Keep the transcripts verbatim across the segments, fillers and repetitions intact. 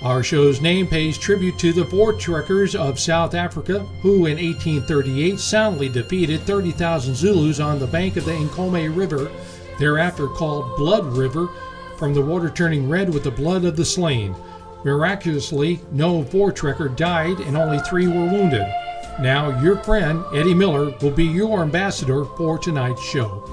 Our show's name pays tribute to the Voortrekkers of South Africa, who in eighteen thirty-eight soundly defeated thirty thousand Zulus on the bank of the Nkomo River, thereafter called Blood River, from the water turning red with the blood of the slain. Miraculously, no Voortrekker died and only three were wounded. Now, your friend, Eddie Miller, will be your ambassador for tonight's show.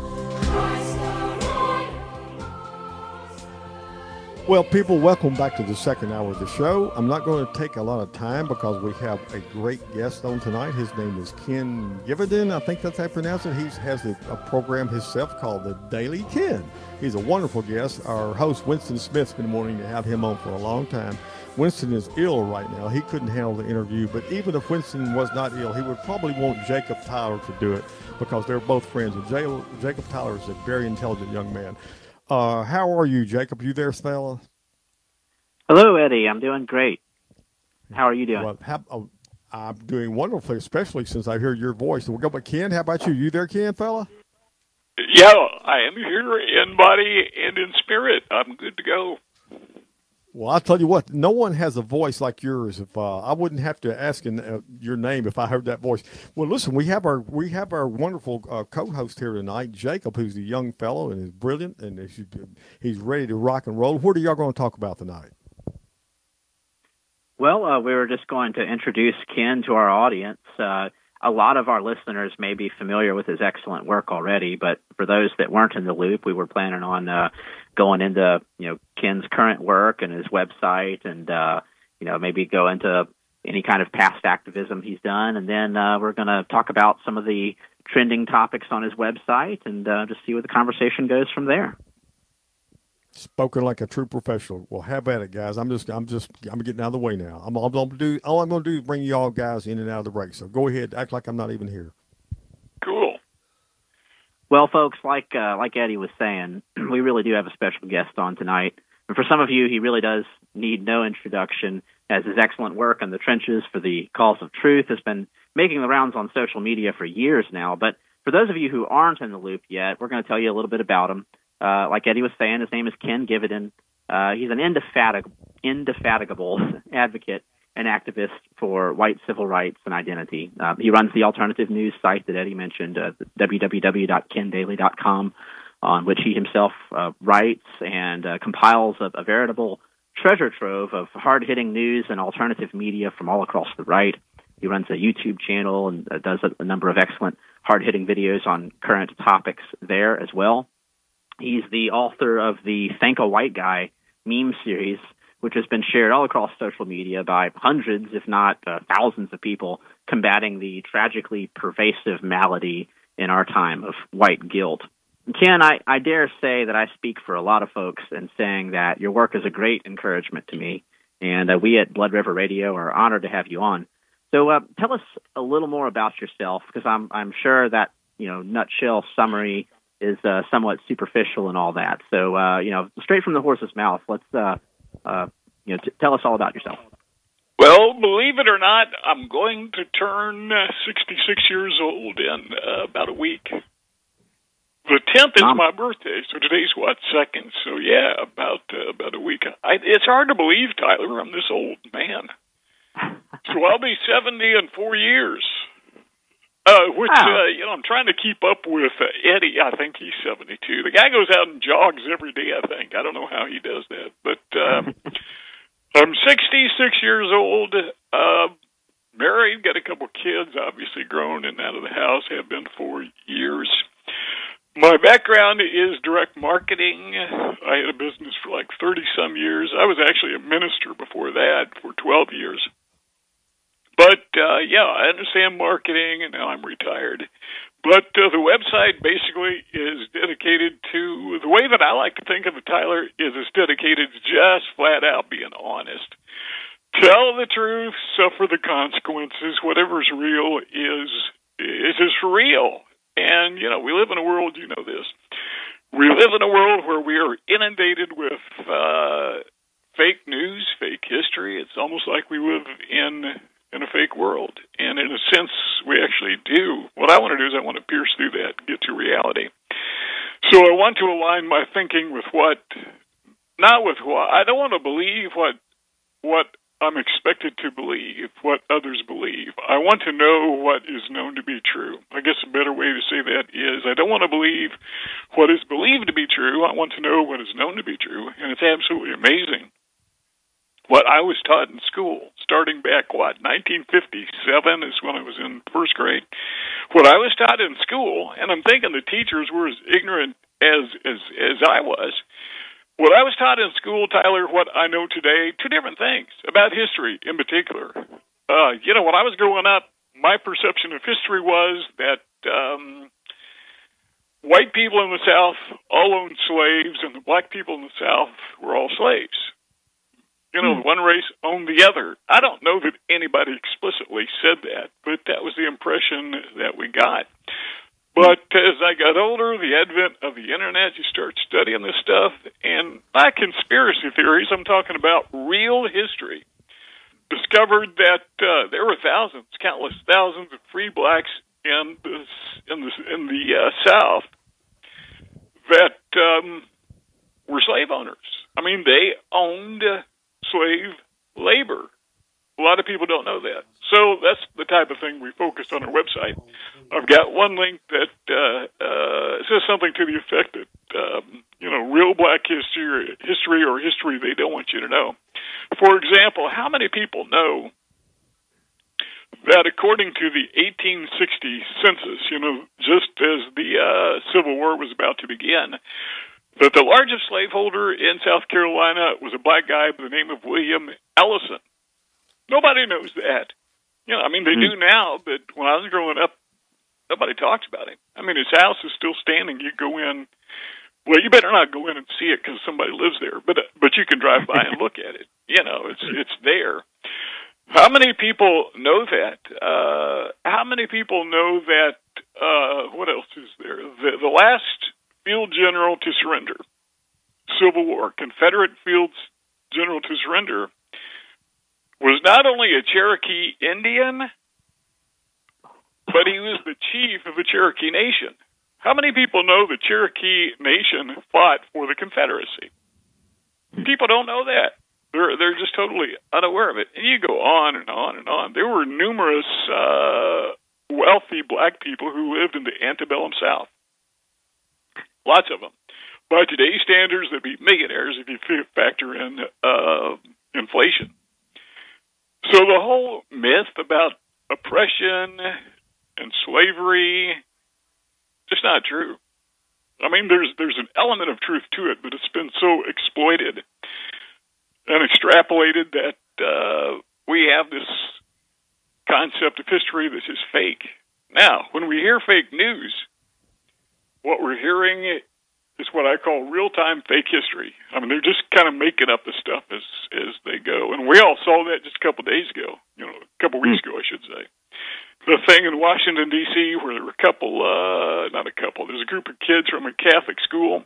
Well, people, welcome back to the second hour of the show. I'm not going to take a lot of time because we have a great guest on tonight. His name is Ken Givenden. I think that's how I pronounce it. He has a, a program himself called The Daily Ken. He's a wonderful guest. Our host, Winston Smith's been wanting to have him on for a long time. Winston is ill right now. He couldn't handle the interview, but even if Winston was not ill, he would probably want Jacob Tyler to do it because they're both friends. And J- Jacob Tyler is a very intelligent young man. Uh, how are you, Jacob? You there, fella? Hello, Eddie. I'm doing great. How are you doing? Well, how, oh, I'm doing wonderfully, especially since I hear your voice. So we'll go back. Ken, how about you? You there, Ken, fella? Yeah, I am here in body and in spirit. I'm good to go. Well, I'll tell you what, no one has a voice like yours. If uh, I wouldn't have to ask in, uh, your name if I heard that voice. Well, listen, we have our we have our wonderful uh, co-host here tonight, Jacob, who's a young fellow and is brilliant, and he's, he's ready to rock and roll. What are y'all going to talk about tonight? Well, uh, we were just going to introduce Ken to our audience. Uh, a lot of our listeners may be familiar with his excellent work already, but for those that weren't in the loop, we were planning on uh, going into, you know, Ken's current work and his website, and uh, you know, maybe go into any kind of past activism he's done, and then uh, we're going to talk about some of the trending topics on his website, and uh, just see where the conversation goes from there. Spoken like a true professional. Well, have at it, guys. I'm just, I'm just, I'm getting out of the way now. I'm, I'm going to do all I'm going to do is bring you all guys in and out of the break. So go ahead, act like I'm not even here. Cool. Well, folks, like uh, like Eddie was saying, we really do have a special guest on tonight. And for some of you, he really does need no introduction, as his excellent work in the trenches for the cause of truth has been making the rounds on social media for years now. But for those of you who aren't in the loop yet, we're going to tell you a little bit about him. Uh, like Eddie was saying, his name is Ken Givenden. Uh, he's an indefatig- indefatigable advocate and activist for white civil rights and identity. Uh, he runs the alternative news site that Eddie mentioned, uh, w w w dot ken daily dot com, on which he himself uh, writes and uh, compiles a, a veritable treasure trove of hard-hitting news and alternative media from all across the right. He runs a YouTube channel and uh, does a, a number of excellent hard-hitting videos on current topics there as well. He's the author of the Thank a White Guy meme series, which has been shared all across social media by hundreds, if not uh, thousands of people combating the tragically pervasive malady in our time of white guilt. Ken, I, I dare say that I speak for a lot of folks in saying that your work is a great encouragement to me, and uh, we at Blood River Radio are honored to have you on. So uh, tell us a little more about yourself, because I'm I'm sure that, you know, nutshell summary is uh, somewhat superficial and all that. So, uh, you know, straight from the horse's mouth, let's, uh, uh, you know, t- tell us all about yourself. Well, believe it or not, I'm going to turn uh, sixty-six years old in uh, about a week. The tenth is Um, my birthday, so today's what, second? So yeah, about uh, about a week. I, it's hard to believe, Tyler, I'm this old man. So I'll be seventy in four years. Uh, which, wow. uh, you know, I'm trying to keep up with uh, Eddie. I think he's seventy-two. The guy goes out and jogs every day, I think. I don't know how he does that. But uh, I'm sixty-six years old, uh, married, got a couple kids, obviously grown and out of the house, have been for years. My background is direct marketing. I had a business for like thirty-some years. I was actually a minister before that for twelve years. But, uh, yeah, I understand marketing, and now I'm retired. But uh, the website basically is dedicated to, the way that I like to think of it, Tyler, is it's dedicated to just flat out being honest. Tell the truth, suffer the consequences. Whatever's real is, is just real. And, you know, we live in a world, you know this, we live in a world where we are inundated with uh, fake news, fake history. It's almost like we live in... in a fake world. And in a sense, we actually do. What I want to do is I want to pierce through that, get to reality. So I want to align my thinking with what, not with what, I don't want to believe what what I'm expected to believe, what others believe. I want to know what is known to be true. I guess a better way to say that is I don't want to believe what is believed to be true. I want to know what is known to be true. And it's absolutely amazing what I was taught in school, starting back, what, nineteen fifty-seven is when I was in first grade. What I was taught in school, and I'm thinking the teachers were as ignorant as as, as I was. What I was taught in school, Tyler, what I know today, two different things about history in particular. Uh, you know, when I was growing up, my perception of history was that um, white people in the South all owned slaves, and the black people in the South were all slaves. You know, mm. one race owned the other. I don't know that anybody explicitly said that, but that was the impression that we got. But as I got older, the advent of the Internet, you start studying this stuff, and not conspiracy theories, I'm talking about real history, discovered that uh, there were thousands, countless thousands of free blacks in the, in the, in the uh, South that um, were slave owners. I mean, they owned uh, slave labor. A lot of people don't know that. So that's the type of thing we focus on our website. I've got one link that uh, uh, says something to the effect that, um, you know, real black history, history or history they don't want you to know. For example, how many people know that according to the eighteen sixty census, you know, just as the uh, Civil War was about to begin, that the largest slaveholder in South Carolina was a black guy by the name of William Ellison? Nobody knows that. You know, I mean, they mm. do now, but when I was growing up, nobody talks about him. I mean, his house is still standing. You go in. Well, you better not go in and see it because somebody lives there, but but you can drive by and look at it. You know, it's it's there. How many people know that? Uh, how many people know that? Uh, what else is there? The, the last field general to surrender, Civil War, Confederate field general to surrender, was not only a Cherokee Indian, but he was the chief of the Cherokee Nation. How many people know the Cherokee Nation fought for the Confederacy? People don't know that. They're they're just totally unaware of it. And you go on and on and on. There were numerous uh, wealthy black people who lived in the antebellum South. Lots of them. By today's standards, they'd be millionaires if you factor in uh, inflation. So the whole myth about oppression and slavery, just not true. I mean, there's there's an element of truth to it, but it's been so exploited and extrapolated that uh, we have this concept of history that's just fake. Now, when we hear fake news, what we're hearing is what I call real-time fake history. I mean, they're just kind of making up the stuff as as they go. And we all saw that just a couple of days ago, you know, a couple of weeks ago, I should say. The thing in Washington, D C, where there were a couple, uh, not a couple, there's a group of kids from a Catholic school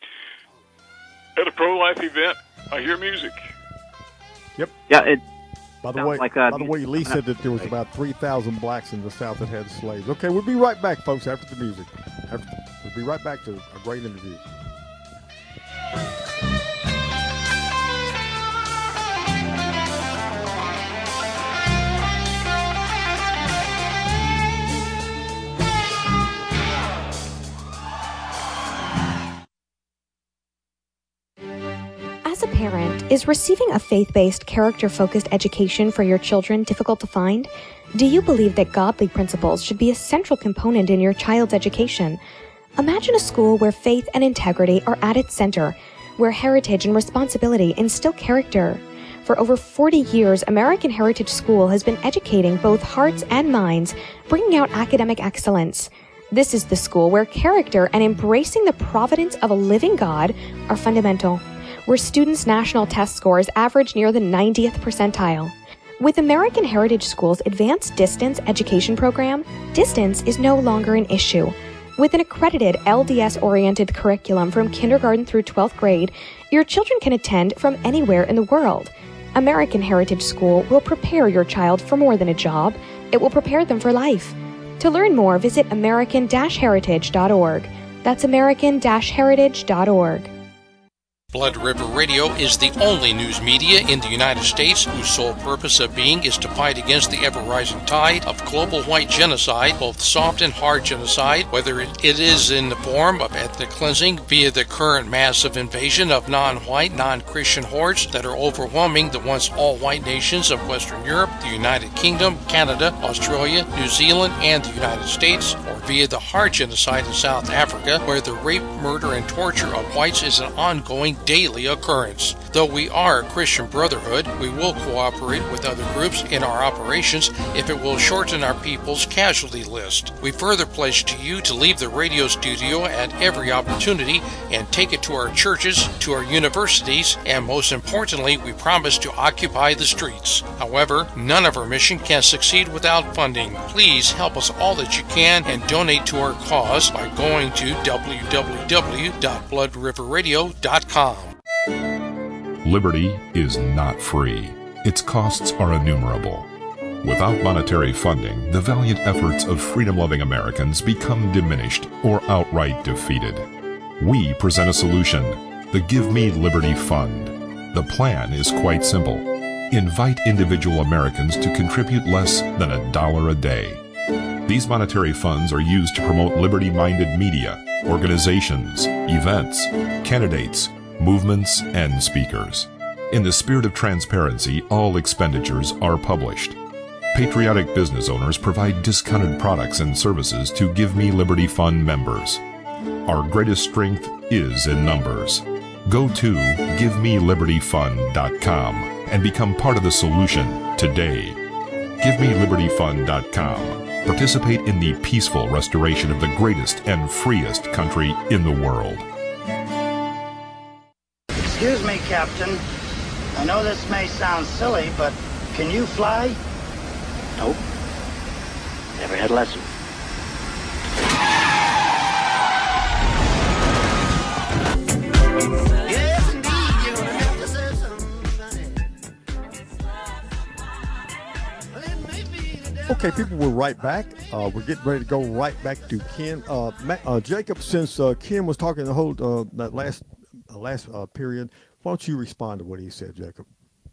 at a pro-life event. I hear music. Yep. Yeah, it By the way, like by the way, Lee said that there was about three thousand blacks in the South that had slaves. Okay, we'll be right back, folks, after the music. After, we'll be right back to a great interview. As a parent, is receiving a faith-based, character-focused education for your children difficult to find? Do you believe that godly principles should be a central component in your child's education? Imagine a school where faith and integrity are at its center, where heritage and responsibility instill character. For over forty years, American Heritage School has been educating both hearts and minds, bringing out academic excellence. This is the school where character and embracing the providence of a living God are fundamental, where students' national test scores average near the ninetieth percentile. With American Heritage School's Advanced Distance Education Program, distance is no longer an issue. With an accredited L D S-oriented curriculum from kindergarten through twelfth grade, your children can attend from anywhere in the world. American Heritage School will prepare your child for more than a job. It will prepare them for life. To learn more, visit american dash heritage dot org. That's american dash heritage dot org. Blood River Radio is the only news media in the United States whose sole purpose of being is to fight against the ever-rising tide of global white genocide, both soft and hard genocide, whether it is in the form of ethnic cleansing via the current massive invasion of non-white, non-Christian hordes that are overwhelming the once all-white nations of Western Europe, the United Kingdom, Canada, Australia, New Zealand, and the United States, or via the hard genocide in South Africa, where the rape, murder, and torture of whites is an ongoing daily occurrence. Though we are a Christian brotherhood, we will cooperate with other groups in our operations if it will shorten our people's casualty list. We further pledge to you to leave the radio studio at every opportunity and take it to our churches, to our universities, and most importantly, we promise to occupy the streets. However, none of our mission can succeed without funding. Please help us all that you can and donate to our cause by going to w w w dot blood river radio dot com. Liberty is not free. Its costs are innumerable. Without monetary funding, the valiant efforts of freedom-loving Americans become diminished or outright defeated. We present a solution, the Give Me Liberty Fund. The plan is quite simple. Invite individual Americans to contribute less than a dollar a day. These monetary funds are used to promote liberty-minded media, organizations, events, candidates, movements, and speakers. In the spirit of transparency, all expenditures are published. Patriotic business owners provide discounted products and services to Give Me Liberty Fund members. Our greatest strength is in numbers. Go to give me liberty fund dot com and become part of the solution today. give me liberty fund dot com. Participate in the peaceful restoration of the greatest and freest country in the world. Excuse me, Captain. I know this may sound silly, but can you fly? Nope. Never had a lesson. Yes, indeed. You're gonna have to say something. Okay, people, we're right back. Uh, we're getting ready to go right back to Ken. Uh, Ma- uh, Jacob, since uh, Ken was talking the whole uh, that last uh, last uh, period, why don't you respond to what he said, Jacob?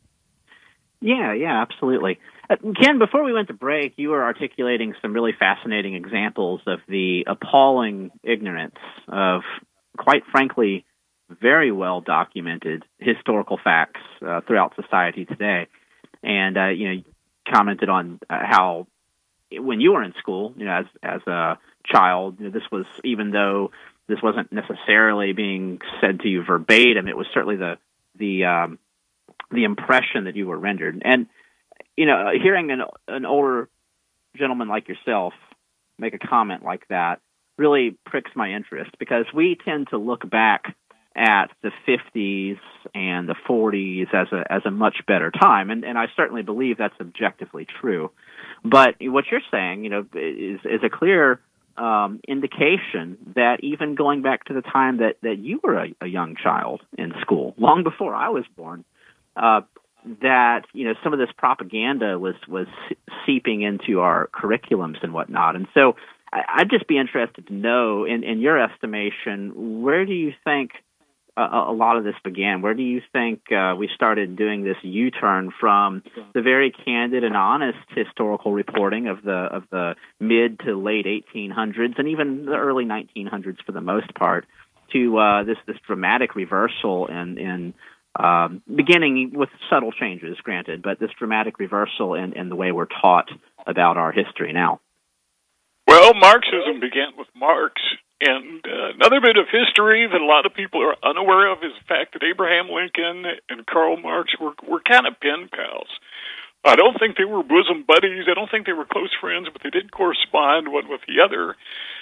Yeah, yeah, absolutely. Uh, Ken, before we went to break, you were articulating some really fascinating examples of the appalling ignorance of, quite frankly, very well documented historical facts uh, throughout society today. And, uh, you know, you commented on uh, how when you were in school, you know, as as a child, you know, this was, even though this wasn't necessarily being said to you verbatim, it was certainly the the um, the impression that you were rendered. And, you know, hearing an, an older gentleman like yourself make a comment like that really pricks my interest, because we tend to look back at the fifties and the forties as a as a much better time, and, and I certainly believe that's objectively true. But what you're saying, you know, is is a clear um, indication that even going back to the time that, that you were a, a young child in school, long before I was born, uh, that, you know, some of this propaganda was was seeping into our curriculums and whatnot. And so I'd just be interested to know, in, in your estimation, where do you think a, a lot of this began? Where do you think uh, we started doing this U-turn from the very candid and honest historical reporting of the of the mid to late eighteen hundreds and even the early nineteen hundreds for the most part, to uh, this this dramatic reversal in in um, beginning with subtle changes, granted, but this dramatic reversal in, in the way we're taught about our history now? Well, Marxism began with Marx. And uh, another bit of history that a lot of people are unaware of is the fact that Abraham Lincoln and Karl Marx were were kind of pen pals. I don't think they were bosom buddies. I don't think they were close friends, but they did correspond one with the other.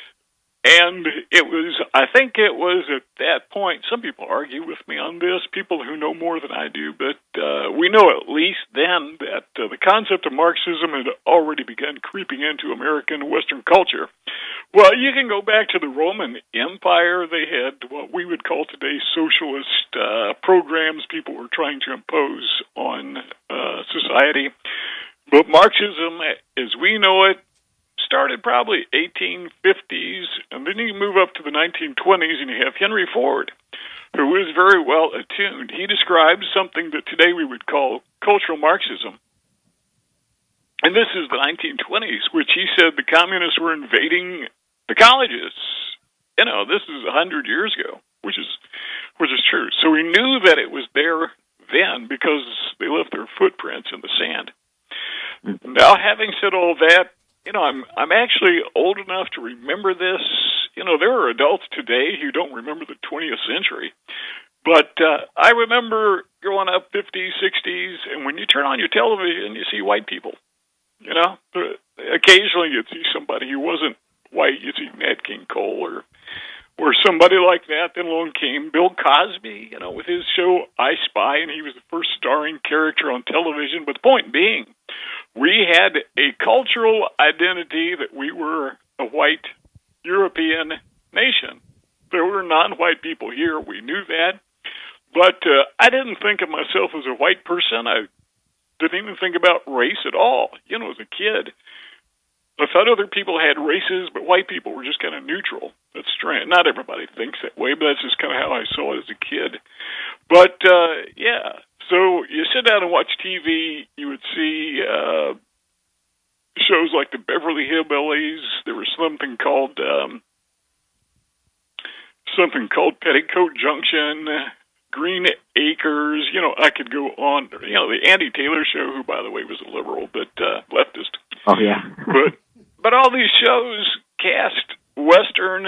And it was, I think it was at that point, some people argue with me on this, people who know more than I do, but uh, we know at least then that uh, the concept of Marxism had already begun creeping into American Western culture. Well, you can go back to the Roman Empire. They had what we would call today socialist uh, programs people were trying to impose on uh, society. But Marxism, as we know it, started probably eighteen fifties, and then you move up to the nineteen twenties, and you have Henry Ford, who is very well attuned. He describes something that today we would call cultural Marxism. And this is the nineteen twenties, which he said the communists were invading the colleges. You know, this is a hundred years ago, which is which is true. So we knew that it was there then because they left their footprints in the sand. Now, having said all that, you know, I'm I'm actually old enough to remember this. You know, there are adults today who don't remember the twentieth century. But uh, I remember growing up fifties, sixties, and when you turn on your television, you see white people. You know, occasionally you'd see somebody who wasn't white. You'd see Nat King Cole or or somebody like that. Then along came Bill Cosby, you know, with his show I Spy, and he was the first starring character on television. But the point being, we had a cultural identity that we were a white European nation. There were non-white people here. We knew that. But uh, I didn't think of myself as a white person. I didn't even think about race at all. You know, as a kid, I thought other people had races, but white people were just kind of neutral. That's strange. Not everybody thinks that way, but that's just kind of how I saw it as a kid. But, uh, yeah, so you sit down and watch T V, you would see uh, shows like the Beverly Hillbillies. There was something called um, something called Petticoat Junction, Green Acres. You know, I could go on. You know, the Andy Taylor Show, who, by the way, was a liberal but uh, leftist. Oh, yeah. but but all these shows cast Western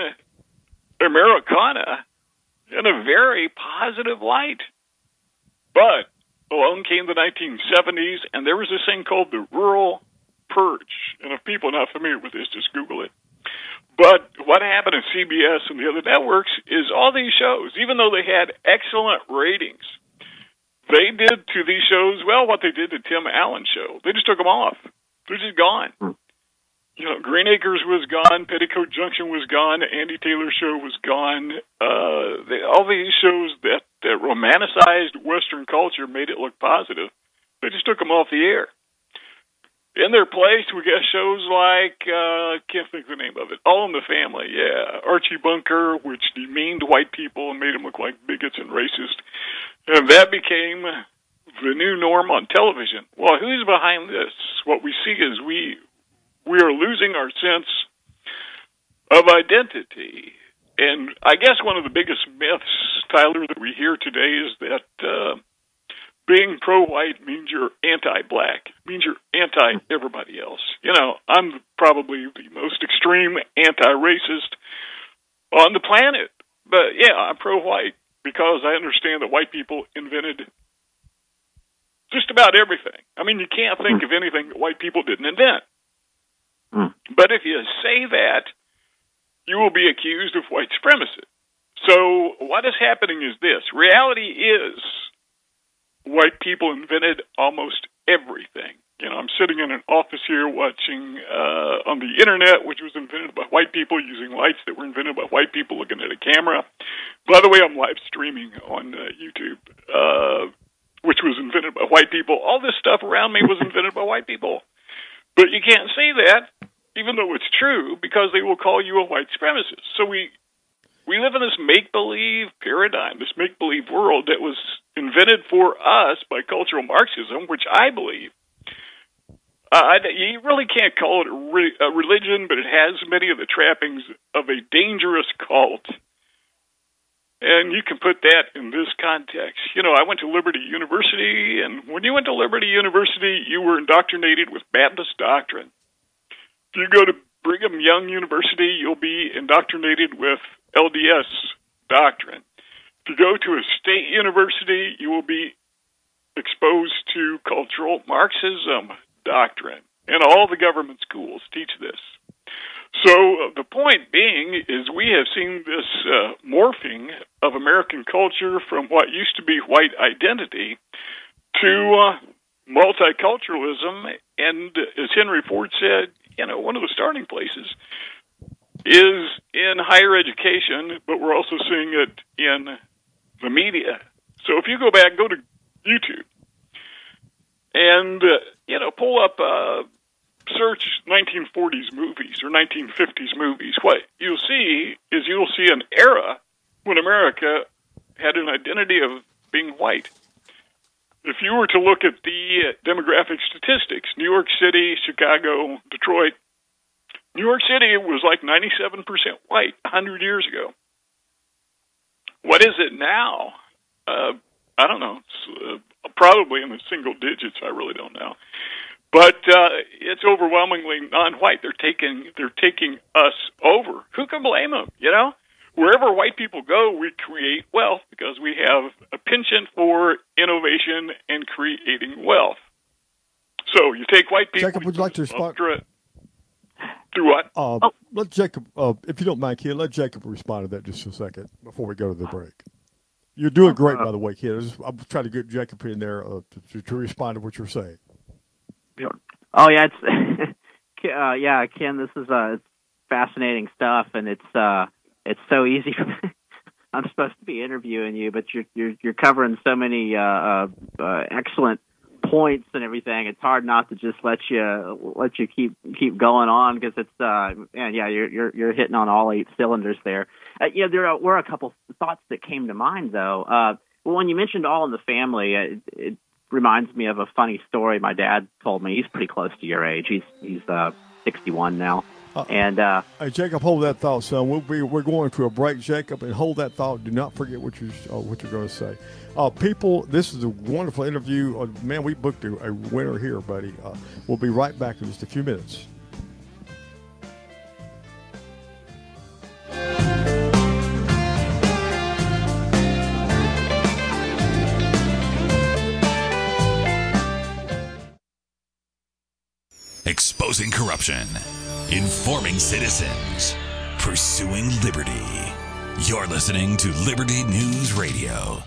Americana in a very positive light. But along came the nineteen seventies, and there was this thing called the Rural Purge. And if people are not familiar with this, just Google it. But what happened at C B S and the other networks is all these shows, even though they had excellent ratings, they did to these shows, well, what they did to Tim Allen's show. They just took them off. They're just gone. You know, Green Acres was gone, Petticoat Junction was gone, Andy Taylor Show was gone. Uh, they, all these shows that, that romanticized Western culture made it look positive. They just took them off the air. In their place, we got shows like, uh, I can't think of the name of it, All in the Family, yeah. Archie Bunker, which demeaned white people and made them look like bigots and racist. And that became the new norm on television. Well, who's behind this? What we see is we we are losing our sense of identity. And I guess one of the biggest myths, Tyler, that we hear today is that uh, being pro-white means you're anti-black, means you're anti-everybody else. You know, I'm probably the most extreme anti-racist on the planet. But, yeah, I'm pro-white because I understand that white people invented just about everything. I mean, you can't think of anything that white people didn't invent. Mm. But if you say that, you will be accused of white supremacy. So what is happening is this. Reality is white people invented almost everything. You know, I'm sitting in an office here watching uh, on the Internet, which was invented by white people, using lights that were invented by white people, looking at a camera. By the way, I'm live streaming on uh, YouTube, uh, which was invented by white people. All this stuff around me was invented by white people. But you can't say that, even though it's true, because they will call you a white supremacist. So we we live in this make-believe paradigm, this make-believe world that was invented for us by cultural Marxism, which I believe. Uh, you really can't call it a, re- a religion, but it has many of the trappings of a dangerous cult. And you can put that in this context. You know, I went to Liberty University, and when you went to Liberty University, you were indoctrinated with Baptist doctrine. If you go to Brigham Young University, you'll be indoctrinated with L D S doctrine. If you go to a state university, you will be exposed to cultural Marxism doctrine. And all the government schools teach this. So uh, the point being is we have seen this uh, morphing of American culture from what used to be white identity to uh, multiculturalism. And as Henry Ford said, you know, one of the starting places is in higher education, but we're also seeing it in the media. So if you go back, go to YouTube and, uh, you know, pull up, uh, search nineteen forties movies nineteen fifties movies, what you'll see is you'll see an era when America had an identity of being white. If you were to look at the demographic statistics, New York City, Chicago, Detroit, New York City was like ninety-seven percent white one hundred years ago. What is it now? Uh, I don't know. It's uh, probably in the single digits. I really don't know. But uh, it's overwhelmingly non-white. They're taking they're taking us over. Who can blame them? You know, wherever white people go, we create wealth because we have a penchant for innovation and creating wealth. So you take white people. Jacob, would you like to respond? Do what? Uh, oh. Let Jacob, uh, if you don't mind, kid, let Jacob respond to that just a second before we go to the break. You're doing great, by the way, kid. I just, I'm trying to get Jacob in there uh, to, to respond to what you're saying. Oh yeah, it's uh, yeah, Ken. This is uh, it's fascinating stuff, and it's uh, it's so easy. I'm supposed to be interviewing you, but you're you're, you're covering so many uh, uh, uh, excellent points and everything. It's hard not to just let you let you keep keep going on because it's uh, and yeah, you're you're you're hitting on all eight cylinders there. Uh, yeah, there are, were a couple thoughts that came to mind though. Uh, well, when you mentioned All in the Family, it, it reminds me of a funny story my dad told me. He's pretty close to your age. He's he's uh, sixty-one now. Uh, and uh, hey, Jacob, hold that thought, son. We'll be we're going to a break, Jacob, and hold that thought. Do not forget what you uh, what you're going to say. Uh, people, this is a wonderful interview. Uh, man, we booked a, a winner here, buddy. Uh, we'll be right back in just a few minutes. Exposing corruption, informing citizens, pursuing liberty. You're listening to Liberty News Radio.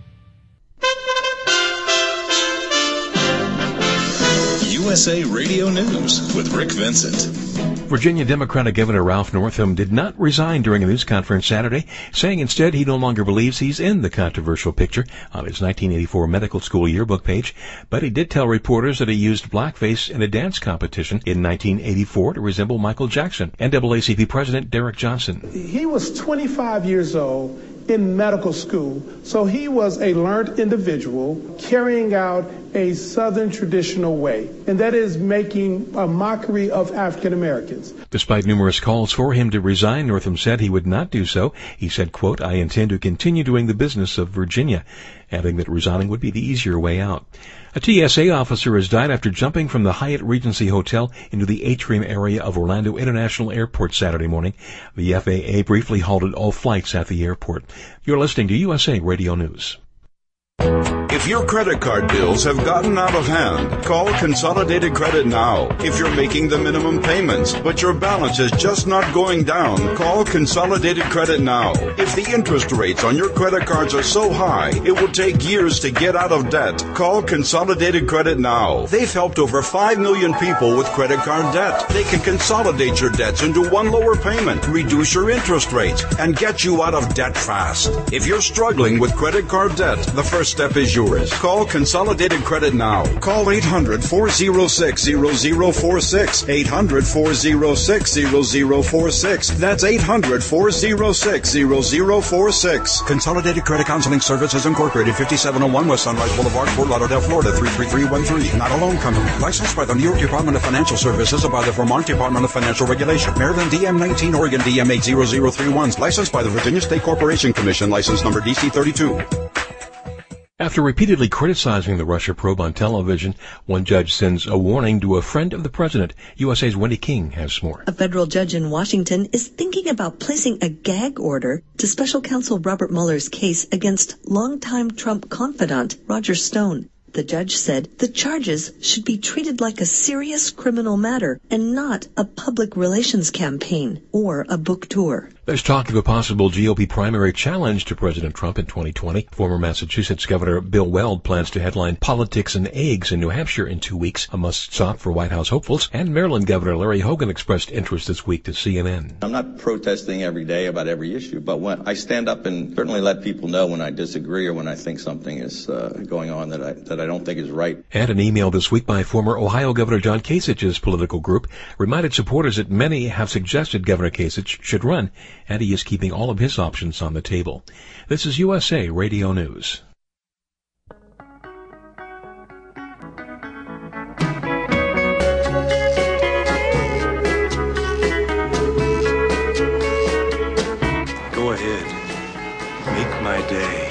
U S A Radio News with Rick Vincent. Virginia Democratic Governor Ralph Northam did not resign during a news conference Saturday, saying instead he no longer believes he's in the controversial picture on his nineteen eighty-four medical school yearbook page, but he did tell reporters that he used blackface in a dance competition in nineteen eighty-four to resemble Michael Jackson. N double A C P President Derek Johnson. He was twenty-five years old in medical school, so he was a learned individual carrying out a Southern traditional way, and that is making a mockery of African Americans. Despite numerous calls for him to resign, Northam said he would not do so. He said, quote, "I intend to continue doing the business of Virginia," adding that resigning would be the easier way out. A T S A officer has died after jumping from the Hyatt Regency Hotel into the atrium area of Orlando International Airport Saturday morning. The F A A briefly halted all flights at the airport. You're listening to U S A Radio News. If your credit card bills have gotten out of hand, call Consolidated Credit now. If you're making the minimum payments, but your balance is just not going down, call Consolidated Credit now. If the interest rates on your credit cards are so high, it will take years to get out of debt, call Consolidated Credit now. They've helped over five million people with credit card debt. They can consolidate your debts into one lower payment, reduce your interest rates, and get you out of debt fast. If you're struggling with credit card debt, the first step is yours. Call Consolidated Credit now. Call eight hundred, four oh six, zero zero four six. eight hundred, four oh six, zero zero four six. That's eight hundred, four oh six, zero zero four six. Consolidated Credit Counseling Services Incorporated, fifty-seven oh one West Sunrise Boulevard, Fort Lauderdale, Florida, three three three one three. Not a loan company. Licensed by the New York Department of Financial Services and by the Vermont Department of Financial Regulation. Maryland D M nineteen, Oregon D M eight zero zero three one. Licensed by the Virginia State Corporation Commission. License number D C thirty-two. After repeatedly criticizing the Russia probe on television, one judge sends a warning to a friend of the president. U S A's Wendy King has more. A federal judge in Washington is thinking about placing a gag order to special counsel Robert Mueller's case against longtime Trump confidant Roger Stone. The judge said the charges should be treated like a serious criminal matter and not a public relations campaign or a book tour. There's talk of a possible G O P primary challenge to President Trump in twenty twenty. Former Massachusetts Governor Bill Weld plans to headline Politics and Eggs in New Hampshire in two weeks, a must-stop for White House hopefuls. And Maryland Governor Larry Hogan expressed interest this week to C N N. I'm not protesting every day about every issue, but when I stand up and certainly let people know when I disagree or when I think something is uh, going on that I, that I don't think is right. And an email this week by former Ohio Governor John Kasich's political group reminded supporters that many have suggested Governor Kasich should run, and he is keeping all of his options on the table. This is U S A Radio News. Go ahead. Make my day.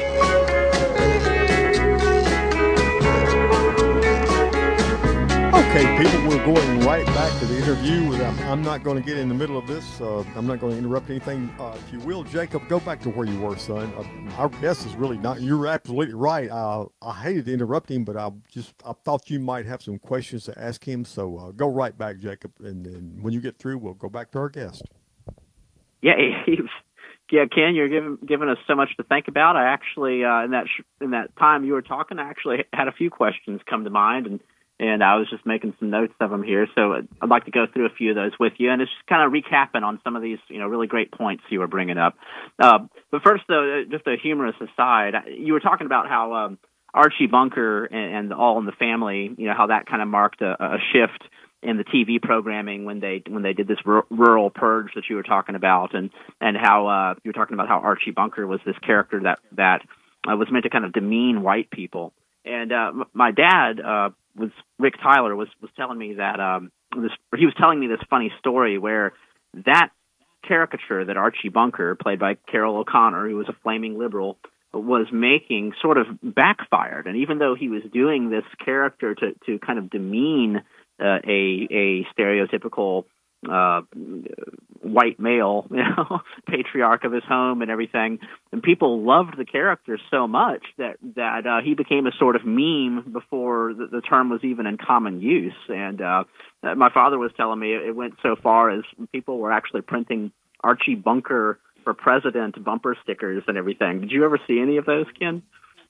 Okay, people, we're going right back to the interview. I'm, I'm not going to get in the middle of this. Uh, I'm not going to interrupt anything. Uh, if you will, Jacob, go back to where you were, son. Uh, our guest is really not. You're absolutely right. Uh, I hated to interrupt him, but I just I thought you might have some questions to ask him. So uh, go right back, Jacob, and then when you get through, we'll go back to our guest. Yeah, he was, yeah, Ken, you're giving giving us so much to think about. I actually uh, in that sh- in that time you were talking, I actually had a few questions come to mind, and. And I was just making some notes of them here, so I'd like to go through a few of those with you, and it's just kind of recapping on some of these, you know, really great points you were bringing up. Uh, but first, though, just a humorous aside, you were talking about how um, Archie Bunker and, and All in the Family, you know, how that kind of marked a, a shift in the T V programming when they when they did this r- rural purge that you were talking about, and and how uh, you were talking about how Archie Bunker was this character that that uh, was meant to kind of demean white people. And uh, m- my dad. Uh, was Rick Tyler was, was telling me that um, this, or he was telling me this funny story where that caricature that Archie Bunker, played by Carroll O'Connor, who was a flaming liberal, was making sort of backfired. And even though he was doing this character to, to kind of demean uh, a a stereotypical uh, white male, you know, patriarch of his home and everything, and people loved the character so much that that uh, he became a sort of meme before the, the term was even in common use. And uh, my father was telling me it went so far as people were actually printing Archie Bunker for president bumper stickers and everything. Did you ever see any of those, Ken?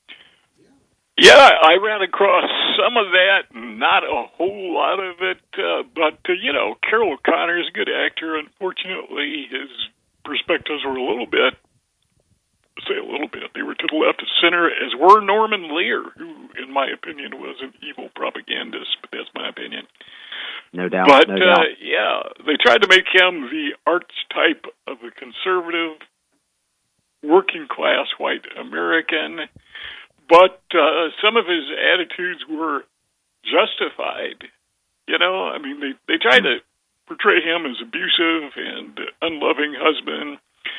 Yeah, I ran across some of that, not a whole lot of it, uh, but, uh, you know, Carroll O'Connor is a good actor. Unfortunately, his perspectives were a little bit, say a little bit, they were to the left of center, as were Norman Lear, who, in my opinion, was an evil propagandist, but that's my opinion. No doubt. But, no uh, doubt. yeah, they tried to make him the archetype of a conservative, working-class white American. But uh, some of his attitudes were justified. You know, I mean, they, they tried to portray him as abusive and unloving husband,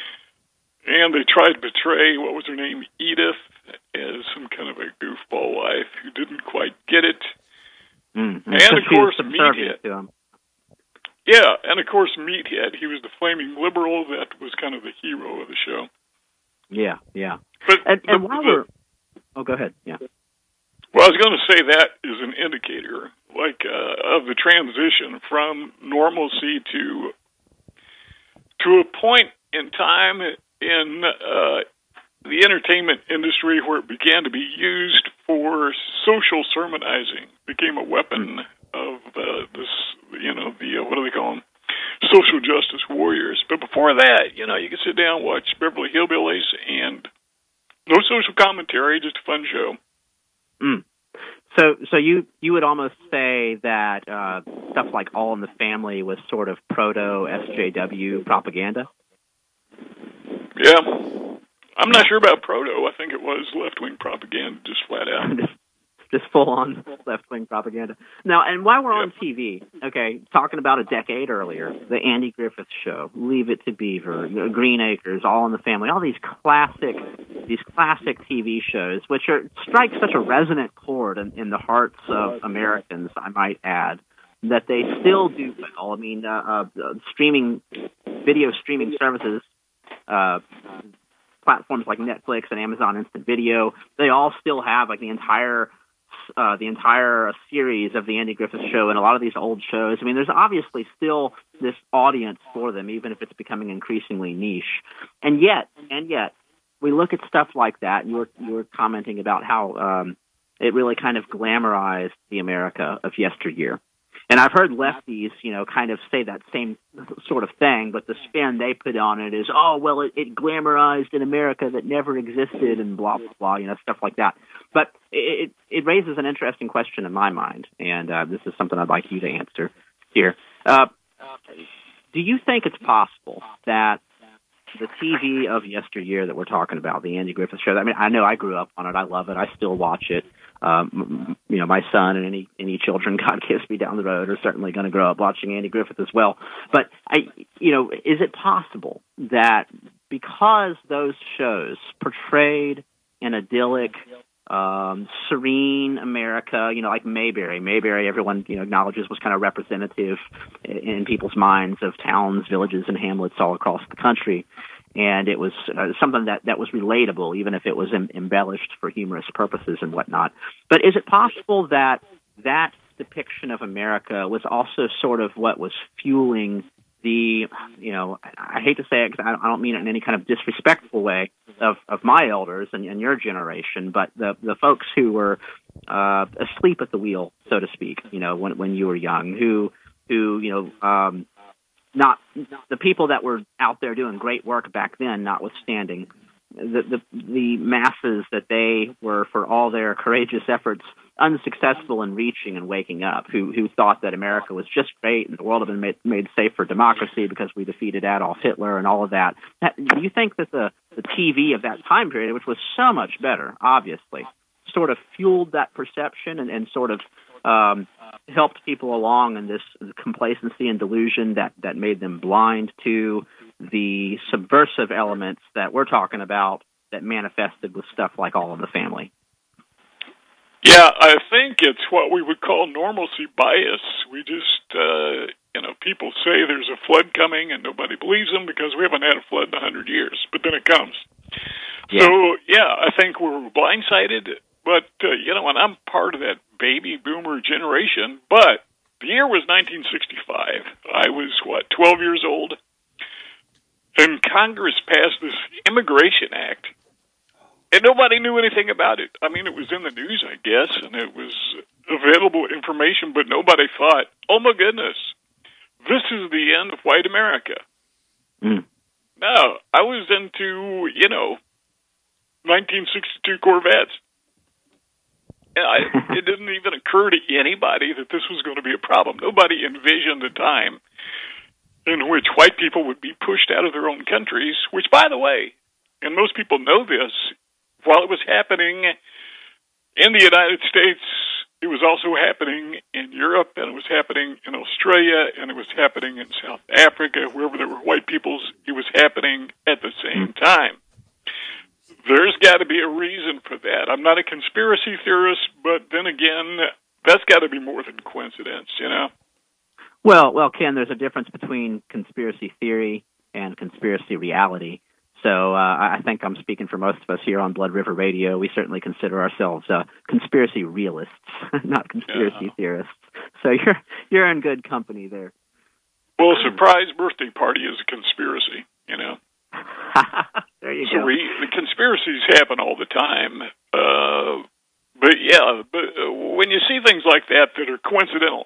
and they tried to portray, what was her name, Edith, as some kind of a goofball wife who didn't quite get it. Mm, and, of course, Meathead. Yeah, and, of course, Meathead. He was the flaming liberal that was kind of the hero of the show. Yeah, yeah. But and, and the, while the, we're... Oh, go ahead, yeah. Well, I was going to say that is an indicator, like, uh, of the transition from normalcy to to a point in time in uh, the entertainment industry where it began to be used for social sermonizing, became a weapon of uh, this, you know, the, uh, what do they call them? Social justice warriors. But before that, you know, you could sit down and watch Beverly Hillbillies and no social commentary, just a fun show. Mm. So, so you you would almost say that uh, stuff like All in the Family was sort of proto S J W propaganda? Yeah. I'm not sure about proto. I think it was left-wing propaganda, just flat out. Just full-on left-wing propaganda. Now, and while we're on T V, okay, talking about a decade earlier, the Andy Griffith Show, Leave It to Beaver, Green Acres, All in the Family, all these classic, these classic T V shows, which are strike such a resonant chord in, in the hearts of Americans, I might add, that they still do well. I mean, uh, uh, streaming, video streaming services, uh, platforms like Netflix and Amazon Instant Video, they all still have like the entire uh, the entire series of the Andy Griffith Show and a lot of these old shows. I mean, there's obviously still this audience for them, even if it's becoming increasingly niche. And yet, and yet, we look at stuff like that, and you were, you were commenting about how um, it really kind of glamorized the America of yesteryear. And I've heard lefties, you know, kind of say that same sort of thing, but the spin they put on it is, oh, well, it, it glamorized an America that never existed and blah, blah, blah, you know, stuff like that. But it, it raises an interesting question in my mind, and uh, this is something I'd like you to answer here. Uh, do you think it's possible that the T V of yesteryear that we're talking about, the Andy Griffith Show, I mean, I know I grew up on it. I love it. I still watch it. Um, you know, my son and any any children, God gives me down the road, are certainly going to grow up watching Andy Griffith as well. But, I, you know, is it possible that because those shows portrayed an idyllic, um, serene America, you know, like Mayberry. Mayberry, everyone, you know, acknowledges was kind of representative in people's minds of towns, villages, and hamlets all across the country. And it was uh, something that, that was relatable, even if it was em- embellished for humorous purposes and whatnot. But is it possible that that depiction of America was also sort of what was fueling the, you know, I hate to say it because I don't mean it in any kind of disrespectful way of, of my elders and, and your generation, but the, the folks who were uh, asleep at the wheel, so to speak, you know, when, when you were young, who, who you know, um, not the people that were out there doing great work back then, notwithstanding, the, the the masses that they were, for all their courageous efforts, unsuccessful in reaching and waking up, who who thought that America was just great and the world had been made, made safe for democracy because we defeated Adolf Hitler and all of that. that do you think that the, the T V of that time period, which was so much better, obviously, sort of fueled that perception and, and sort of um, helped people along in this complacency and delusion that, that made them blind to the subversive elements that we're talking about that manifested with stuff like All in the Family? Yeah, I think it's what we would call normalcy bias. We just, uh, you know, people say there's a flood coming and nobody believes them because we haven't had a flood in a hundred years, but then it comes. Yeah. So, yeah, I think we're blindsided, but, uh, you know, and I'm part of that baby boomer generation, but the year was nineteen sixty-five. I was, what, twelve years old? And Congress passed this Immigration Act. And nobody knew anything about it. I mean, it was in the news, I guess, and it was available information, but nobody thought, oh, my goodness, this is the end of white America. Mm. No, I was into, you know, nineteen sixty-two Corvettes. And I, it didn't even occur to anybody that this was going to be a problem. Nobody envisioned a time in which white people would be pushed out of their own countries, which, by the way, and most people know this, while it was happening in the United States, it was also happening in Europe, and it was happening in Australia, and it was happening in South Africa, wherever there were white peoples, it was happening at the same time. There's got to be a reason for that. I'm not a conspiracy theorist, but then again, that's got to be more than coincidence, you know? Well, well, Ken, there's a difference between conspiracy theory and conspiracy reality. So uh, I think I'm speaking for most of us here on Blood River Radio. We certainly consider ourselves uh, conspiracy realists, not conspiracy yeah. theorists. So you're you're in good company there. Well, a surprise birthday party is a conspiracy, you know. There you so go. We, the conspiracies happen all the time. Uh, but yeah, but uh, when you see things like that that are coincidental,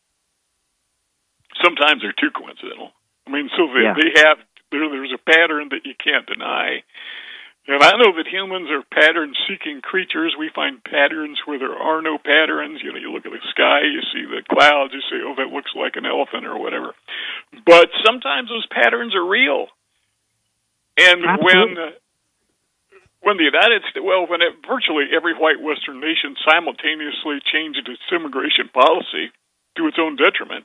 sometimes they're too coincidental. I mean, so they, yeah. they have. There, there's a pattern that you can't deny. And I know that humans are pattern-seeking creatures. We find patterns where there are no patterns. You know, you look at the sky, you see the clouds, you say, oh, that looks like an elephant or whatever. But sometimes those patterns are real. And Absolutely. when uh, when the United States, well, when it, virtually every white Western nation simultaneously changed its immigration policy to its own detriment,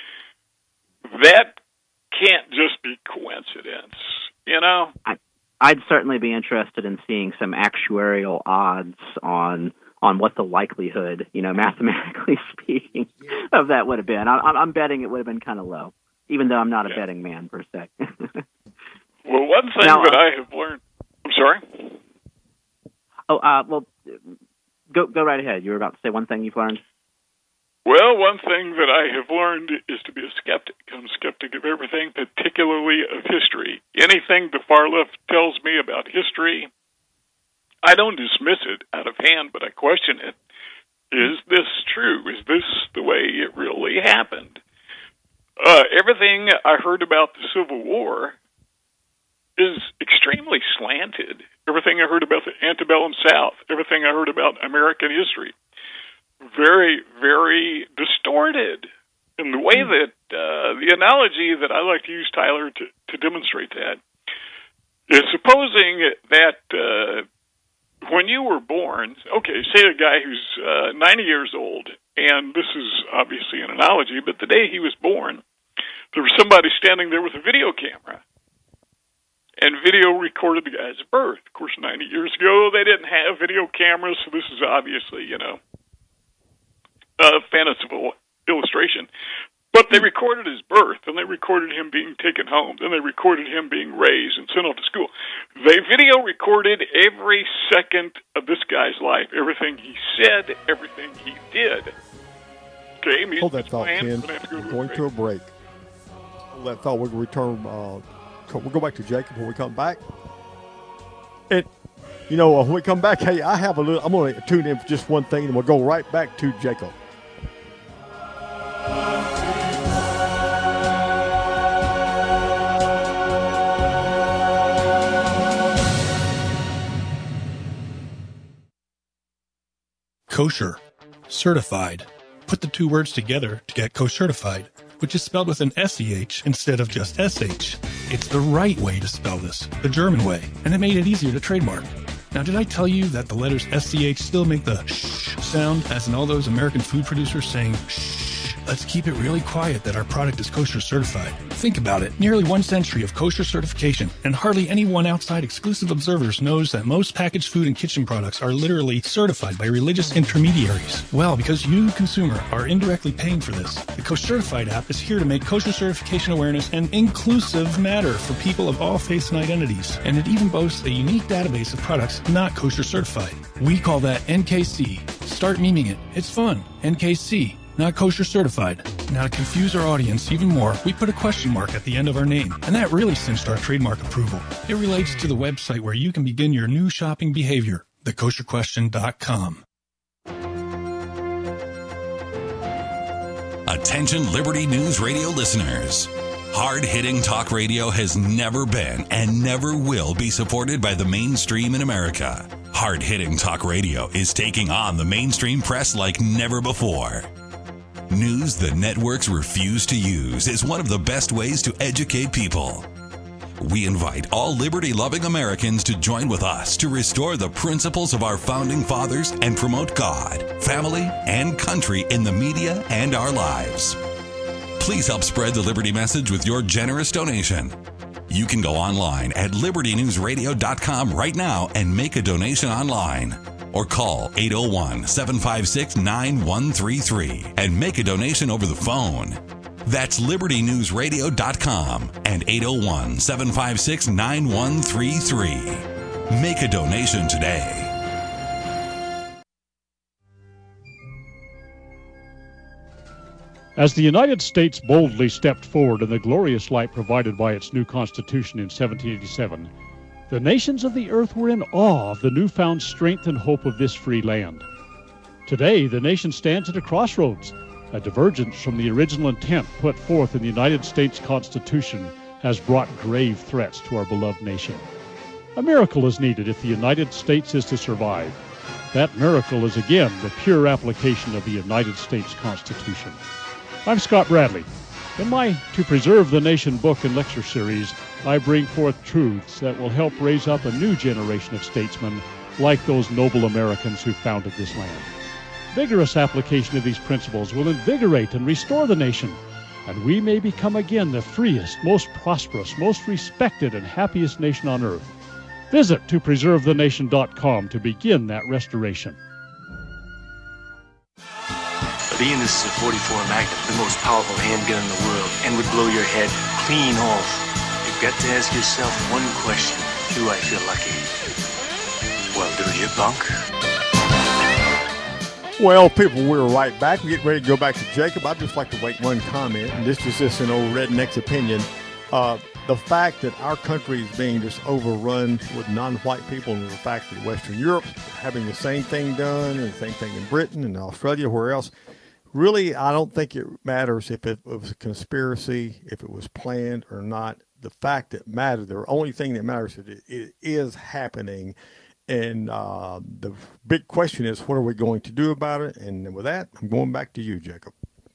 that can't just be coincidence, you know? I, I'd certainly be interested in seeing some actuarial odds on on what the likelihood, you know, mathematically speaking, of that would have been. I, I'm betting it would have been kind of low, even though I'm not a yeah. betting man per se. Well, one thing now, that uh, I have learned... I'm sorry? Oh, uh, well, go go right ahead. You were about to say one thing you've learned? Well, one thing that I have learned is to be a skeptic. I'm a skeptic of everything, particularly of history. Anything the far left tells me about history, I don't dismiss it out of hand, but I question it. Is this true? Is this the way it really happened? Uh, everything I heard about the Civil War is extremely slanted. Everything I heard about the antebellum South, everything I heard about American history, very, very distorted. And the way that, uh, the analogy that I like to use, Tyler, to, to demonstrate that, is supposing that uh, when you were born, okay, say a guy who's uh, ninety years old, and this is obviously an analogy, but the day he was born, there was somebody standing there with a video camera, and video recorded the guy's birth. Of course, ninety years ago, they didn't have video cameras, so this is obviously, you know, a fanciful illustration. But they recorded his birth, and they recorded him being taken home, then they recorded him being raised and sent off to school. They video recorded every second of this guy's life, everything he said, everything he did. Okay, hold that thought, Ken. We're going to a break. Hold that thought. We'll return. Uh, we'll go back to Jacob when we come back. And, you know, uh, when we come back, hey, I have a little, I'm going to tune in for just one thing, and we'll go right back to Jacob. Kosher. Certified. Put the two words together to get kosher-certified, which is spelled with an S E H instead of just S H. It's the right way to spell this, the German way, and it made it easier to trademark. Now, did I tell you that the letters S C H still make the sh sound, as in all those American food producers saying shh? Let's keep it really quiet that our product is kosher certified. Think about it. Nearly one century of kosher certification, and hardly anyone outside exclusive observers knows that most packaged food and kitchen products are literally certified by religious intermediaries. Well, because you, consumer, are indirectly paying for this, the Kosher Certified app is here to make kosher certification awareness an inclusive matter for people of all faiths and identities. And it even boasts a unique database of products not kosher certified. We call that N K C. Start memeing it. It's fun. N K C. Not kosher certified. Now, to confuse our audience even more, we put a question mark at the end of our name, and that really cinched our trademark approval. It relates to the website where you can begin your new shopping behavior, the kosher question dot com. Attention Liberty News Radio listeners. Hard-hitting talk radio has never been and never will be supported by the mainstream in America. Hard-hitting talk radio is taking on the mainstream press like never before. News the networks refuse to use is one of the best ways to educate people. We invite all liberty-loving Americans to join with us to restore the principles of our founding fathers and promote God, family, and country in the media and our lives. Please help spread the Liberty message with your generous donation. You can go online at liberty news radio dot com right now and make a donation online. Or call eight oh one, seven five six, nine one three three and make a donation over the phone. That's liberty news radio dot com and eight oh one, seven five six, nine one three three. Make a donation today. As the United States boldly stepped forward in the glorious light provided by its new Constitution in seventeen eighty-seven, the nations of the earth were in awe of the newfound strength and hope of this free land. Today, the nation stands at a crossroads. A divergence from the original intent put forth in the United States Constitution has brought grave threats to our beloved nation. A miracle is needed if the United States is to survive. That miracle is again the pure application of the United States Constitution. I'm Scott Bradley. In my To Preserve the Nation book and lecture series, I bring forth truths that will help raise up a new generation of statesmen like those noble Americans who founded this land. Vigorous application of these principles will invigorate and restore the nation, and we may become again the freest, most prosperous, most respected, and happiest nation on earth. Visit to preserve the nation dot com to begin that restoration. Being this is a forty-four Magnum, the most powerful handgun in the world, and would blow your head clean off. You've got to ask yourself one question. Do I feel lucky? Well, do you, punk? Well, people, we're right back. We're getting ready to go back to Jacob. I'd just like to make one comment, and this is just an old redneck's opinion. Uh, the fact that our country is being just overrun with non-white people, and the fact that Western Europe having the same thing done, and the same thing in Britain and Australia, where else, really, I don't think it matters if it was a conspiracy, if it was planned or not. The fact that matters, the only thing that matters is it, it is happening. And uh, the big question is, what are we going to do about it? And with that, I'm going back to you, Jacob.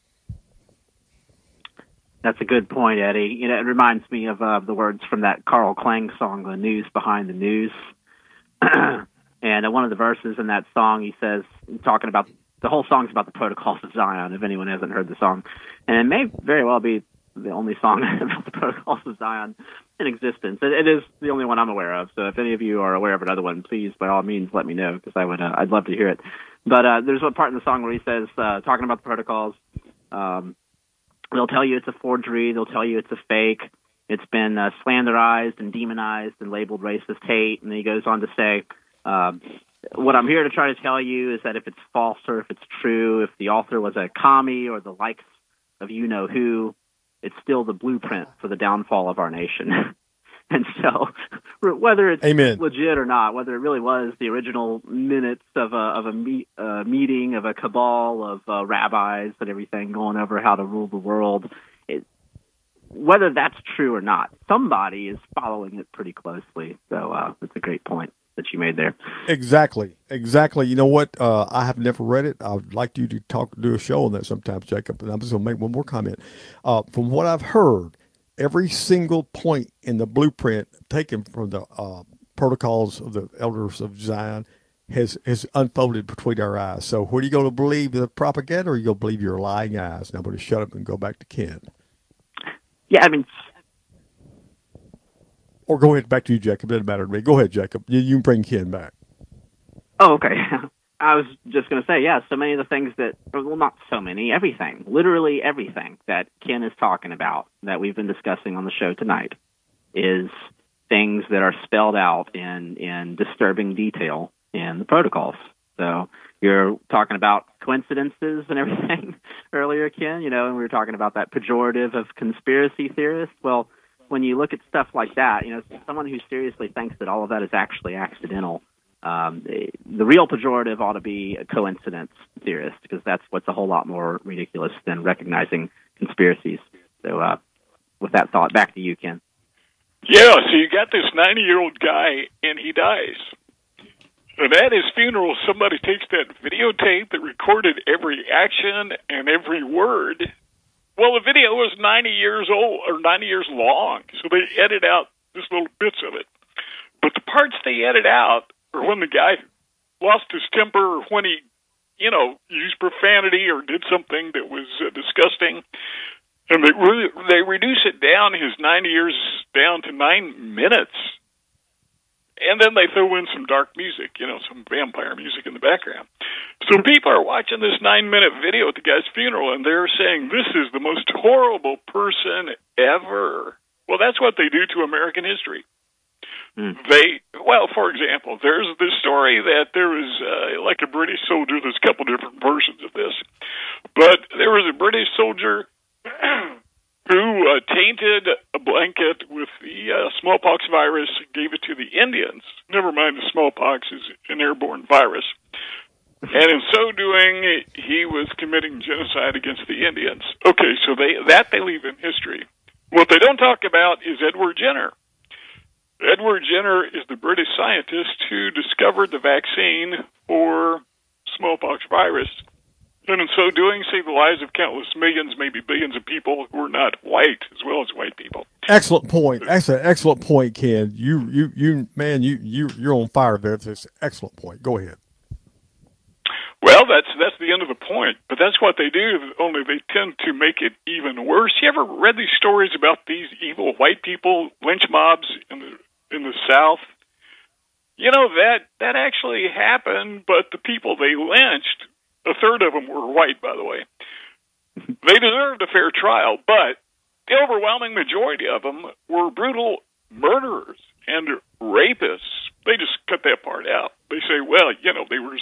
That's a good point, Eddie. You know, it reminds me of uh, the words from that Carl Klang song, "The News Behind the News." And uh, one of the verses in that song, he says, talking about, the whole song's about the Protocols of Zion, if anyone hasn't heard the song. And it may very well be the only song about the Protocols of Zion in existence. It, it is the only one I'm aware of. So if any of you are aware of another one, please, by all means, let me know, because I would, uh, I'd love to hear it. But uh, there's one part in the song where he says, uh, talking about the protocols, um, they'll tell you it's a forgery. They'll tell you it's a fake. It's been uh, slanderized and demonized and labeled racist hate. And then he goes on to say, um, what I'm here to try to tell you is that if it's false or if it's true, if the author was a commie or the likes of you-know-who, it's still the blueprint for the downfall of our nation. And so whether it's Amen. legit or not, whether it really was the original minutes of a, of a meet, uh, meeting of a cabal of uh, rabbis and everything going over how to rule the world, it, whether that's true or not, somebody is following it pretty closely. So uh, that's a great point that you made there. Exactly. Exactly. You know what? Uh, I have never read it. I would like you to talk, do a show on that sometimes, Jacob. And I'm just going to make one more comment. Uh, from what I've heard, every single point in the blueprint taken from the uh, protocols of the elders of Zion has, has unfolded between our eyes. So what are you going to believe, the propaganda, or are you going to believe your lying eyes? Now I'm going to shut up and go back to Ken. Yeah, I mean... Or go ahead, back to you, Jacob. It doesn't matter to me. Go ahead, Jacob. You, you can bring Ken back. Oh, okay. I was just going to say, yeah, so many of the things that, well, not so many, everything, literally everything that Ken is talking about that we've been discussing on the show tonight is things that are spelled out in, in disturbing detail in the protocols. So you're talking about coincidences and everything earlier, Ken, you know, and we were talking about that pejorative of conspiracy theorists. Well, when you look at stuff like that, you know, someone who seriously thinks that all of that is actually accidental, um, the real pejorative ought to be a coincidence theorist, because that's what's a whole lot more ridiculous than recognizing conspiracies. So uh, with that thought, back to you, Ken. Yeah, so you got this ninety-year-old guy, and he dies. And at his funeral, somebody takes that videotape that recorded every action and every word. Well, the video was ninety years old, or ninety years long, so they edit out just little bits of it. But the parts they edit out are when the guy lost his temper, or when he, you know, used profanity or did something that was uh, disgusting. And they really, they reduce it down, his ninety years down to nine minutes. And then they throw in some dark music, you know, some vampire music in the background. So people are watching this nine-minute video at the guy's funeral, and they're saying, this is the most horrible person ever. Well, that's what they do to American history. Mm. They, well, for example, there's this story that there was, uh, like a British soldier, there's a couple different versions of this, but there was a British soldier who uh, tainted a blanket with the uh, smallpox virus and gave it to the Indians. Never mind, the smallpox is an airborne virus. And in so doing, he was committing genocide against the Indians. Okay, so they that they leave in history. What they don't talk about is Edward Jenner. Edward Jenner is the British scientist who discovered the vaccine for smallpox virus. And in so doing, save the lives of countless millions, maybe billions of people who are not white, as well as white people. Excellent point. Excellent, excellent point, Ken. You, you, you, man, you, you, you're on fire there. It's an excellent point. Go ahead. Well, that's that's the end of the point. But that's what they do. Only they tend to make it even worse. You ever read these stories about these evil white people, lynch mobs in the in the South? You know that that actually happened, but the people they lynched, a third of them were white, by the way. They deserved a fair trial, but the overwhelming majority of them were brutal murderers and rapists. They just cut that part out. They say, well, you know, they were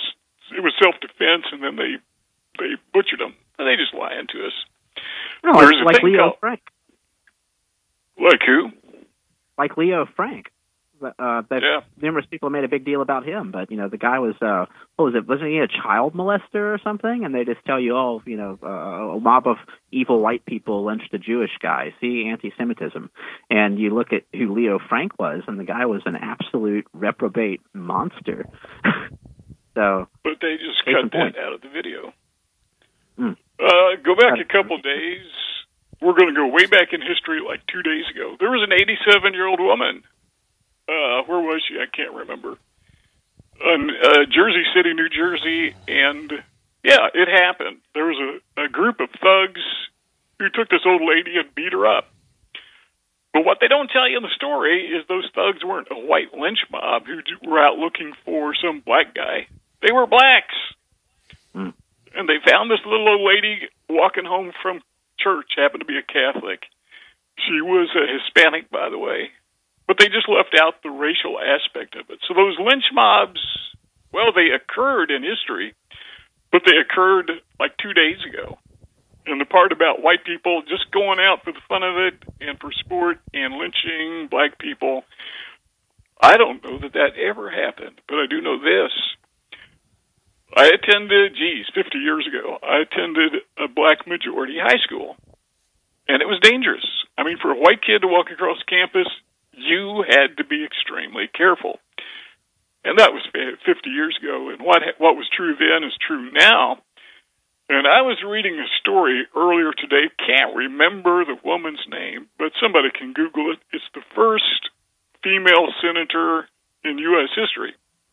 it was self-defense, and then they they butchered them. And they just lying to us. No, There's like, a like thing Leo called- Frank. Like who? Like Leo Frank. Uh, that Yeah. numerous people made a big deal about him, but you know the guy was uh, what was it? Wasn't he a child molester or something? And they just tell you, oh, you know, uh, a mob of evil white people lynched a Jewish guy. See, anti-Semitism. And you look at who Leo Frank was, and the guy was an absolute reprobate monster. So, But they just Case in cut point. that out of the video. Mm. Uh, go back a couple days. We're going to go way back in history, like two days ago. There was an eighty-seven-year-old woman. Uh, where was she? I can't remember. In uh, Jersey City, New Jersey, and yeah, it happened. There was a, a group of thugs who took this old lady and beat her up. But what they don't tell you in the story is those thugs weren't a white lynch mob who were out looking for some black guy. They were blacks. Mm. And they found this little old lady walking home from church, happened to be a Catholic. She was a Hispanic, by the way. But they just left out the racial aspect of it. So those lynch mobs, well, they occurred in history, but they occurred like two days ago. And the part about white people just going out for the fun of it and for sport and lynching black people, I don't know that that ever happened. But I do know this. I attended, geez, fifty years ago, I attended a black majority high school. And it was dangerous. I mean, for a white kid to walk across campus, you had to be extremely careful. And that was fifty years ago. And what what was true then is true now. And I was reading a story earlier today, can't remember the woman's name, but somebody can Google it. It's the first female senator in U S history.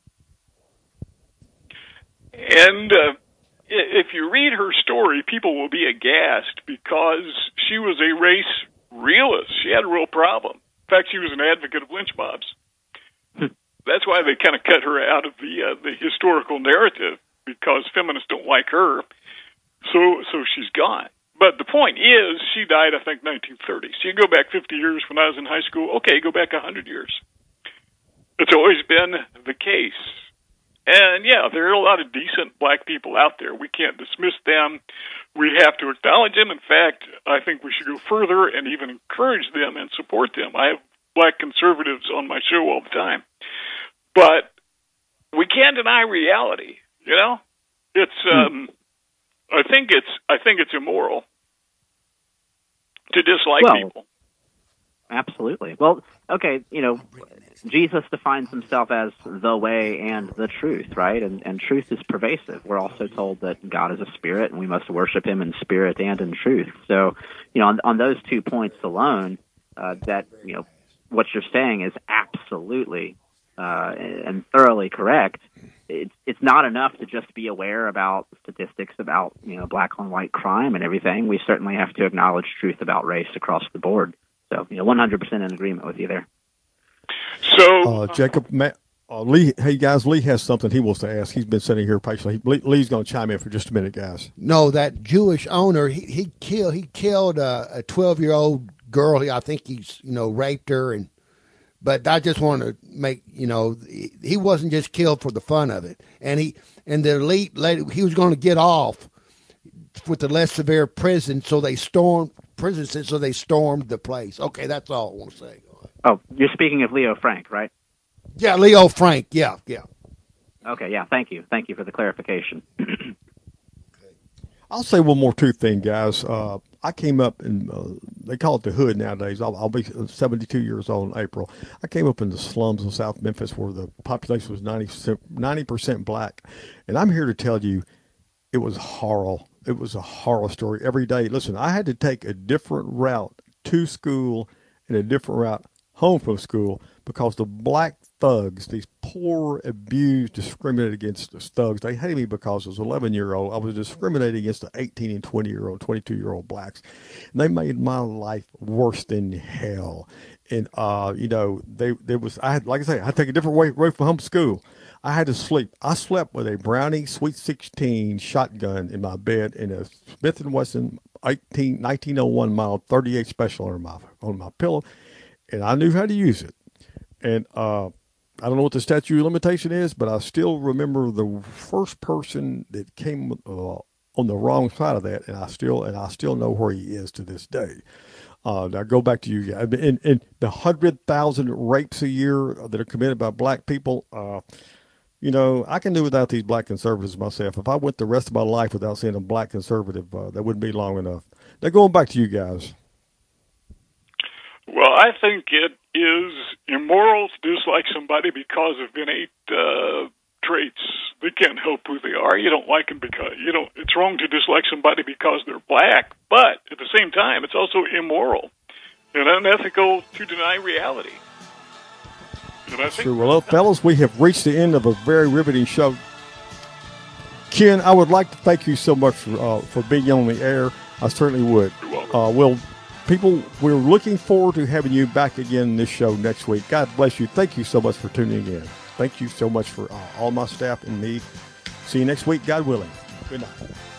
And uh, if you read her story, people will be aghast because she was a race realist. She had a real problem. In fact, she was an advocate of lynch mobs. That's why they kind of cut her out of the uh, the historical narrative, because feminists don't like her. So so she's gone. But the point is, she died, I think, nineteen thirty. So you go back fifty years when I was in high school. Okay, go back one hundred years. It's always been the case. And, yeah, there are a lot of decent black people out there. We can't dismiss them. We have to acknowledge them. In fact, I think we should go further and even encourage them and support them. I have black conservatives on my show all the time. But we can't deny reality, you know? It's, um, I think it's, I think it's immoral to dislike well, people. Absolutely. Well, okay, you know, Jesus defines himself as the way and the truth, right? And, and truth is pervasive. We're also told that God is a spirit, and we must worship him in spirit and in truth. So, you know, on, on those two points alone, uh, that, you know, what you're saying is absolutely uh, and thoroughly correct. It's it's not enough to just be aware about statistics about, you know, black on white crime and everything. We certainly have to acknowledge truth about race across the board. So, you know, one hundred percent in agreement with you there. So, uh, Jacob, Matt, uh, Lee, hey guys, Lee has something he wants to ask. He's been sitting here patiently. Lee, Lee's going to chime in for just a minute, guys. No, that Jewish owner, he, he killed he killed a twelve year old girl. I think he's you know raped her, and but I just want to make you know he, he wasn't just killed for the fun of it, and he and the elite lady, he was going to get off with the less severe prison, so they stormed prison, so they stormed the place. Okay, that's all I want to say. Oh, you're speaking of Leo Frank, right? Yeah, Leo Frank. Yeah, yeah. Okay, yeah. Thank you, thank you for the clarification. I'll say one more two thing, guys. Uh, I came up in, uh, they call it the hood nowadays. I'll, I'll be seventy-two years old in April. I came up in the slums of South Memphis where the population was ninety percent black. And I'm here to tell you it was horrible. It was a horror story every day. Listen, I had to take a different route to school and a different route home from school because the black thugs, these poor, abused, discriminated against thugs, they hated me because I was an eleven-year-old. I was discriminating against the eighteen and twenty-year-old, twenty-two-year-old blacks. And they made my life worse than hell. And, uh, you know, they there was, I had, like I say, I had to take a different way, way from home school. I had to sleep. I slept with a Browning Sweet sixteen shotgun in my bed and a Smith and Wesson eighteen, nineteen oh one model thirty-eight special on my, on my pillow. And I knew how to use it. And, uh, I don't know what the statute of limitation is, but I still remember the first person that came uh, on the wrong side of that, and I still and I still know where he is to this day. Uh, now go back to you guys. In, in the hundred thousand rapes a year that are committed by black people, uh, you know, I can do without these black conservatives myself. If I went the rest of my life without seeing a black conservative, uh, that wouldn't be long enough. Now going back to you guys. Well, I think it is immoral to dislike somebody because of innate uh, traits. They can't help who they are. You don't like them because you don't. It's wrong to dislike somebody because they're black, but at the same time, it's also immoral and unethical to deny reality. And I think sure. Well, fellas, we have reached the end of a very riveting show. Ken, I would like to thank you so much for uh, for being on the air. I certainly would. You're welcome. Uh, well, people, we're looking forward to having you back again in this show next week. God bless you. Thank you so much for tuning in. Thank you so much for uh, all my staff and me. See you next week, God willing. Good night.